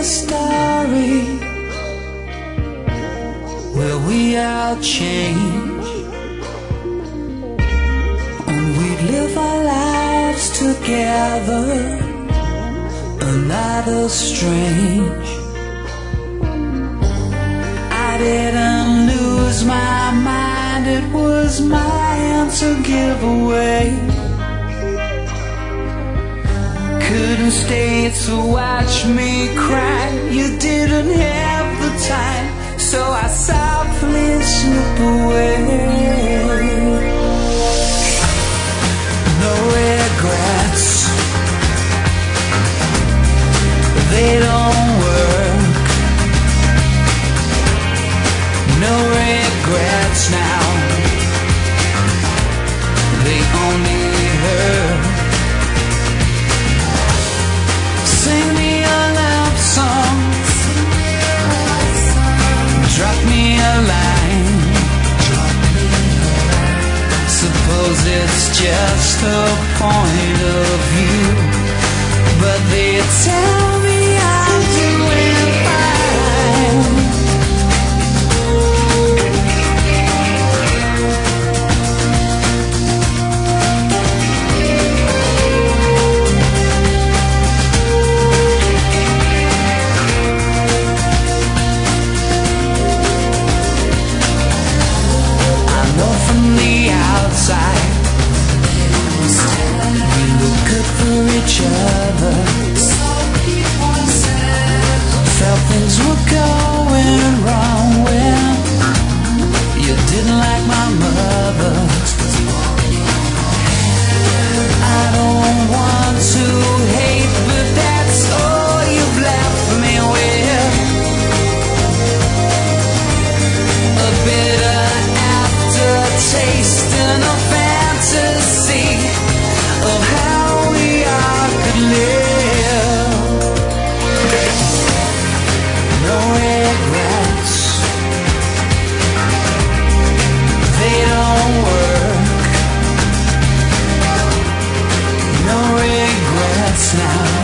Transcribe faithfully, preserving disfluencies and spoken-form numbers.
a story where we all change, and we live our lives together, and that is strange. I didn't lose my mind, it was my hand to give away. Couldn't stay to watch me cry, you didn't have the time, so I softly slip away. No regrets, they don't work. No regrets now, they only hurt. Sing me a love song, drop me a line. Suppose it's just a point of view, but they tell me I'm doing fine. Outside, we look good for each other. Felt things were going wrong when you didn't like my mother. I don't want to hate, but that's all you've left me with. A bitter aftertaste and a fantasy of how we all could live. No regrets, they don't work. No regrets now.